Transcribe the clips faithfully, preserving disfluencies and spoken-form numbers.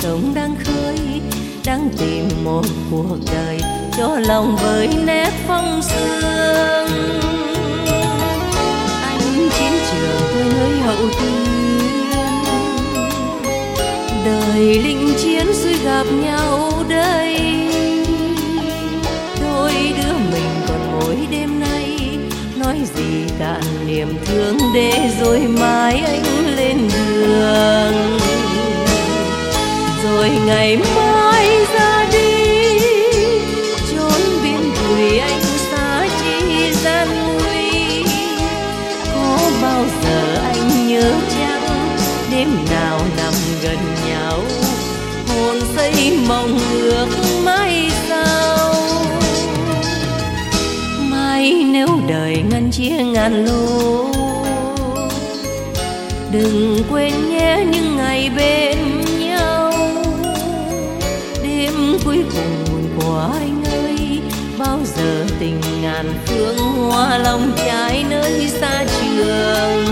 sống đang khơi, đang tìm một cuộc đời cho lòng với nét phong sương. Anh chiến trường tôi nơi hậu tuyến, đời linh chiến suy gặp nhau đây. Đôi đứa mình còn mỗi đêm nay, nói gì cạn niềm thương để rồi mai anh lên đường. Rồi ngày mai ra đi, chốn biển tuổi anh xa chi gian nguy. Có bao giờ anh nhớ chăng đêm nào nằm gần nhau, hồn xây mộng ước mai sau. Mai nếu đời ngăn chia ngàn lối, đừng quên nhé những ngày bên nhau. Đêm cuối cùng buồn của anh ơi, bao giờ tình ngàn phương hoa lòng trái nơi xa trường.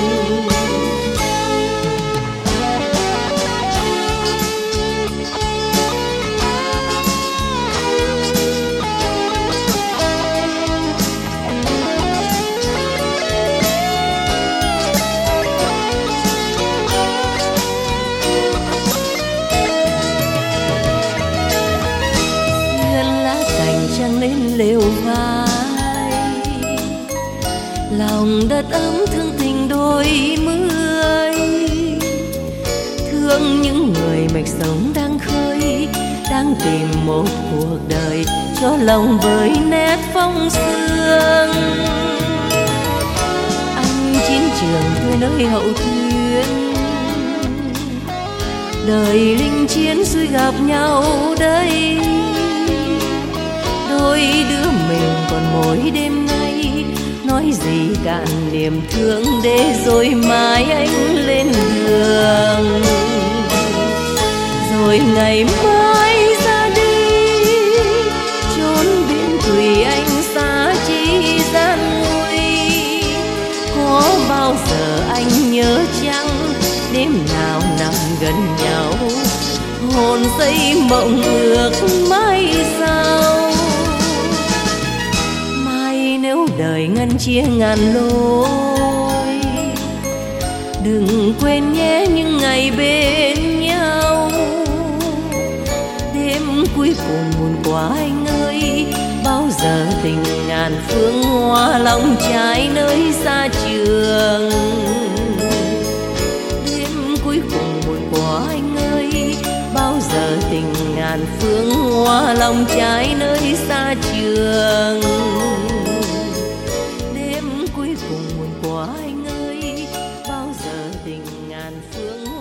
Trăng lên lều vai, lòng đất ấm thương tình đôi mươi. Thương những người mạch sống đang khơi, đang tìm một cuộc đời cho lòng với nét phong sương. Anh chiến trường tôi nơi hậu tuyến, đời linh chiến suy gặp nhau đây. Đôi đứa mình còn mỗi đêm nay, nói gì cạn niềm thương để rồi mai anh lên đường. Rồi ngày mai ra đi, chốn biển tùy anh xa chi gian nguy. Có bao giờ anh nhớ chăng đêm nào nằm gần nhau, hồn xây mộng ước mai sau. Nếu đời ngăn chia ngàn lối, đừng quên nhé những ngày bên nhau. Đêm cuối cùng buồn quá anh ơi, bao giờ tình ngàn phương hoa lòng trái nơi xa trường. Đêm cuối cùng buồn quá anh ơi, bao giờ tình ngàn phương hoa lòng trái nơi xa trường. Cuối cùng buồn quá anh ơi, bao giờ tình ngàn phương